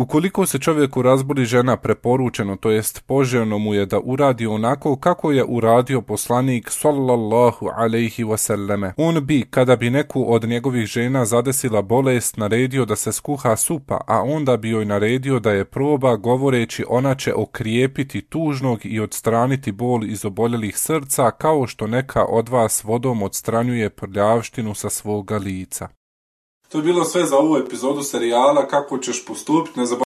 Ukoliko se čovjeku razboli žena, preporučeno, to jest poželjno mu je da uradi onako kako je uradio poslanik sallallahu alejhi wasallame. On bi, kada bi neku od njegovih žena zadesila bolest, naredio da se skuha supa, a onda bi joj naredio da je proba, govoreći ona će okrijepiti tužnog i odstraniti bol iz oboljelih srca, kao što neka od vas vodom odstranjuje prljavštinu sa svoga lica. To je bilo sve za ovu epizodu serijala Kako ćeš postupiti. Ne